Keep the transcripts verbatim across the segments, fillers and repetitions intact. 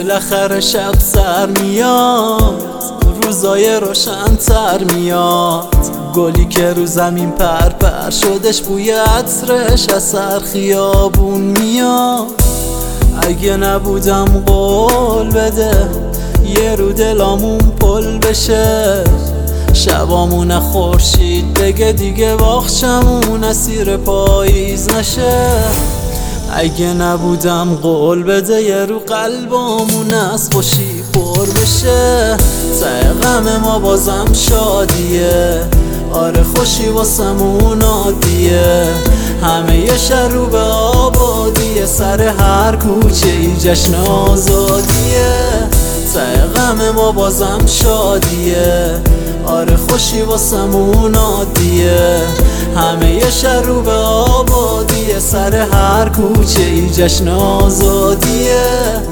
بالاخره شب سر میاد، روزای روشن تر میاد، گلی که رو زمین پر پر شدش بوی عطرش از سر خیابون میاد. اگه نبودم قول بده یه رو دلامون پل بشه، شبامون خورشید بگه دیگه باخچمون اسیر پاییز نشه. اگه نبودم قول بده یه رو قلبامون از خوشی پر بشه، ته غم ما بازم شادیه، آره خوشی واسمون عادیه، همه یه شهر رو به آبادیه، سر هر کوچه ای جشن آزادیه، ته غم ما بازم شادیه، آره خوشی واسمون عادیه، همه یه شهر رو به آبادیه، سر هر کوچه ای جشن آزادیه.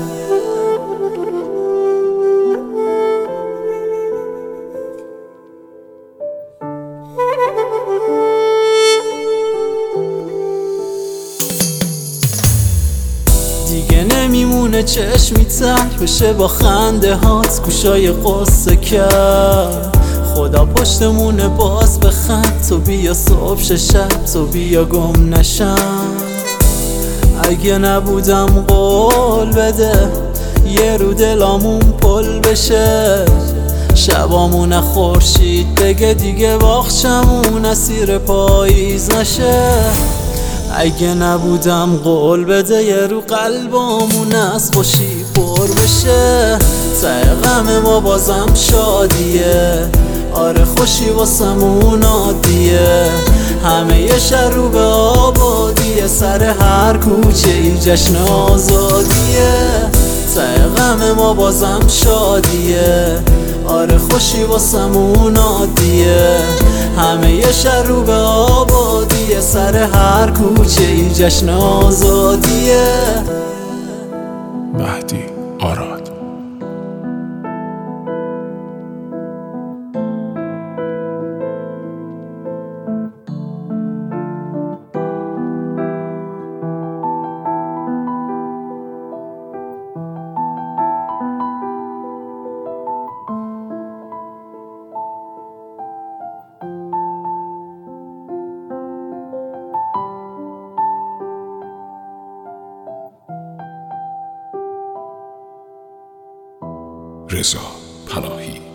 دیگه نمیمونه چشمی تر بشه با خنده هات گوشای قصه کرد، خدا پشتمونه باز بخند، تو بیا صبح شب تو بیا گم نشم. اگه نبودم قول بده یه رو دلامون پل بشه، شبامون خورشید بگه دیگه باخچمون اسیر پاییز نشه. اگه نبودم قول بده یه رو قلبامون از خوشی پر بشه، ته غم ما بازم شادیه، آره خوشی واسمون عادیه، همه یه شهر رو به آبادیه، سر هر کوچه ای جشن آزادیه، ته غم ما بازم شادیه، آره خوشی واسمون عادیه، همه یه شهر رو به آبادیه، سر هر کوچه ای جشن آزادیه. مهدی آراد. رضا پناهی.